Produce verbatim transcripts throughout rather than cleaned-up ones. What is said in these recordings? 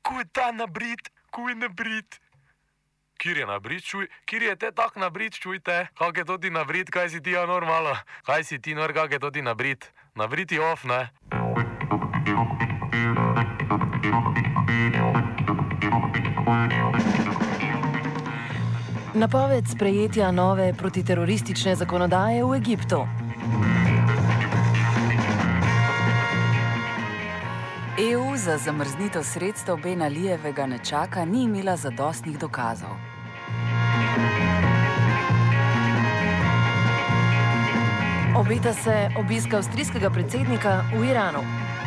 Kuj ta nabrit, kuj nabrit. Kjer je nabrit, čuj, kjer je te tak nabrit, čujte. Kak je to ti nabrit, kaj si ti ja normalo? Kaj si ti nor, kak je to ti nabrit? Nabrit je off, ne? Napoved sprejetja nove protiteroristične zakonodaje v Egiptu. E U za zamrznitev sredstev Ben Alijevega nečaka ni imela zadostnih dokazov. Obeta se obisk avstrijskega predsednika v Iranu.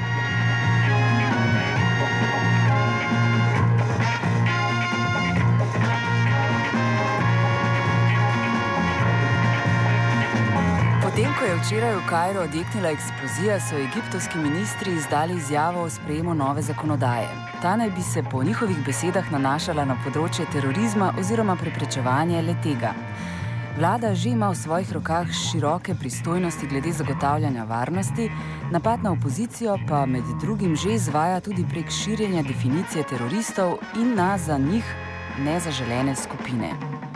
Potem, ko je včeraj v Kairu odjeknila eksplozija, so egiptovski ministri izdali izjavo o sprejemu nove zakonodaje. Ta naj bi se po njihovih besedah nanašala na področje terorizma oziroma preprečevanje le-tega. Vlada že ima v svojih rokah široke pristojnosti glede zagotavljanja varnosti, napad na opozicijo pa med drugim že izvaja tudi prek širjenja definicije teroristov in na za njih nezaželene skupine.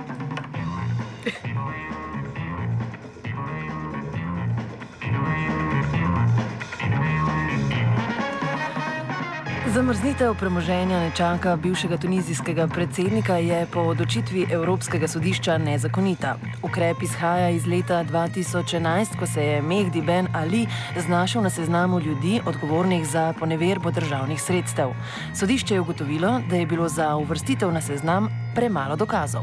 Zamrznitev premoženja nečaka bivšega tunizijskega predsednika je po odločitvi Evropskega sodišča nezakonita. Ukrep izhaja iz leta dva tisoč enajst, ko se je Mehdi Ben Ali znašel na seznamu ljudi odgovornih za poneverbo državnih sredstev. Sodišče je ugotovilo, da je bilo za uvrstitev na seznam premalo dokazov.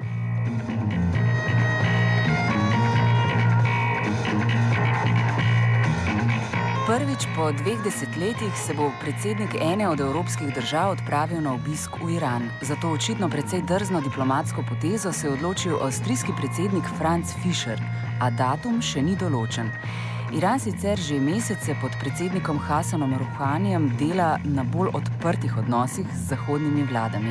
Prvič po dveh desetletjih se bo predsednik ene od evropskih držav odpravil na obisk v Iran. Zato očitno precej drzno diplomatsko potezo se je odločil avstrijski predsednik Franz Fischer, a datum še ni določen. Iran sicer že mesece pod predsednikom Hasanom Rouhanijem dela na bolj odprtih odnosih z zahodnimi vladami.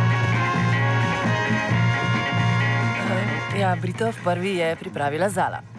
Ja, Britov prvi je pripravila Zala.